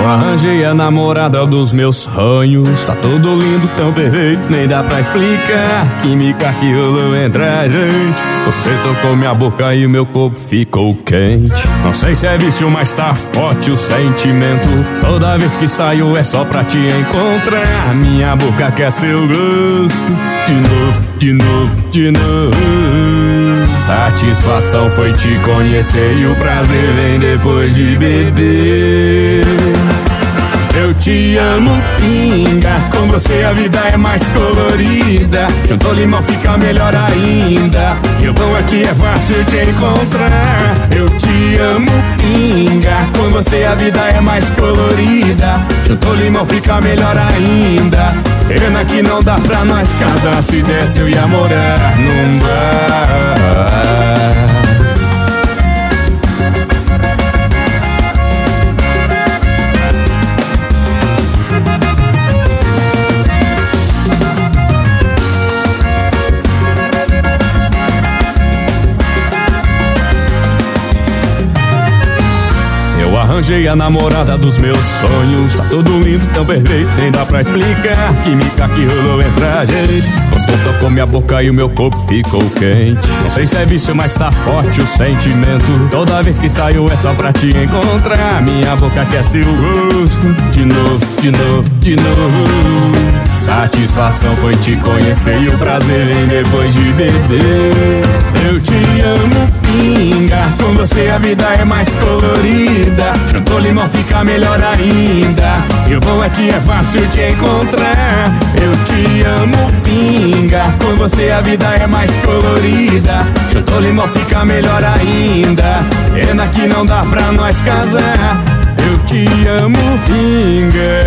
arranjei a namorada dos meus sonhos. Tá tudo lindo, tão perfeito, nem dá pra explicar. Química que rolou entre a gente. Você tocou minha boca e o meu corpo ficou quente. Não sei se é vício, mas tá forte o sentimento. Toda vez que saio é só pra te encontrar. Minha boca quer seu gosto. De novo, de novo, de novo. Satisfação foi te conhecer e o prazer vem depois de beber. Eu te amo, pinga. Com você a vida é mais colorida. Juntou limão fica melhor ainda. E o bom é que é fácil te encontrar. Eu te amo, pinga. Com você a vida é mais colorida. Juntou limão fica melhor ainda. Pena que não dá pra nós casar. Se desse eu ia morar num bar. Arranjei a namorada dos meus sonhos. Tá tudo lindo, tão perfeito, nem dá pra explicar. Química que rolou entre a gente. Você tocou minha boca e o meu corpo ficou quente. Não sei se é vício, mas tá forte o sentimento. Toda vez que saio é só pra te encontrar. Minha boca quer seu gosto. De novo, de novo, de novo. Satisfação foi te conhecer e o prazer vem depois de beber. Eu te amo, pinga. Com você a vida é mais colorida. Juntou limão fica melhor ainda. E o bom é que é fácil te encontrar. Eu te amo, pinga. Com você a vida é mais colorida. Juntou limão fica melhor ainda. Pena que não dá pra nós casar. Eu te amo, pinga.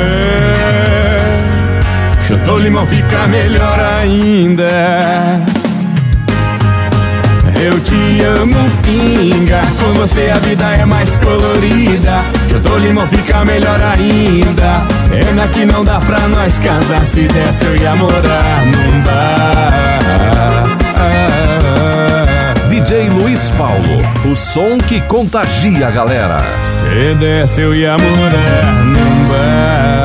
Juntou limão fica melhor ainda. Eu te amo, pinga. Com você a vida é mais colorida. Juntou limão fica melhor ainda. Pena que não dá pra nós casar. Se desse eu ia morar num bar. DJ Luiz Paulo, o som que contagia a galera. Se desse eu ia morar num bar.